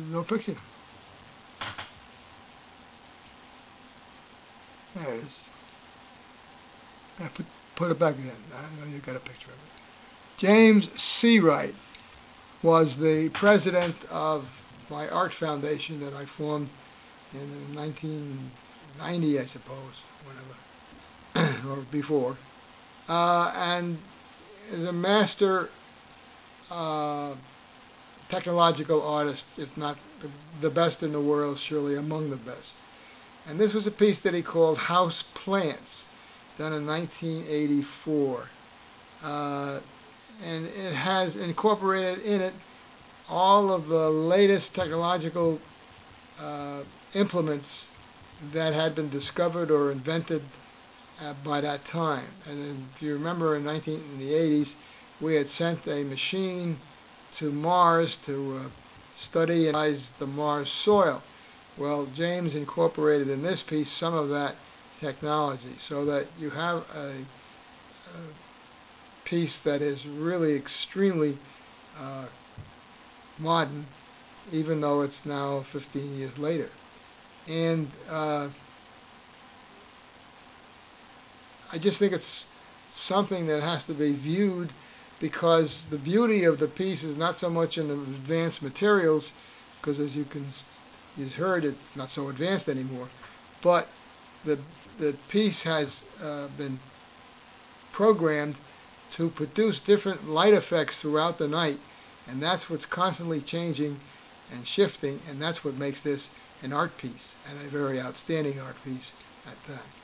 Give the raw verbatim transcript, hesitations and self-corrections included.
no picture. There it is. Yeah, put, put it back in. I know you got a picture of it. James Seawright was the president of my art foundation that I formed in nineteen ninety, I suppose, whatever, or before. Uh, and is a master uh, technological artist, if not the, the best in the world, surely among the best. And this was a piece that he called House Plants, done in nineteen eighty-four. Uh, and it has incorporated in it all of the latest technological uh, implements that had been discovered or invented uh, by that time. And if you remember, in, nineteen, in the eighties, we had sent a machine to Mars to uh, study and analyze the Mars soil. Well, James incorporated in this piece some of that technology, so that you have a, a piece that is really extremely uh, modern, even though it's now fifteen years later. And uh, I just think it's something that has to be viewed, because the beauty of the piece is not so much in the advanced materials, because as you can you've heard, it's not so advanced anymore, but the the piece has uh, been programmed to produce different light effects throughout the night, and that's what's constantly changing and shifting, and that's what makes this an art piece, and a very outstanding art piece at that.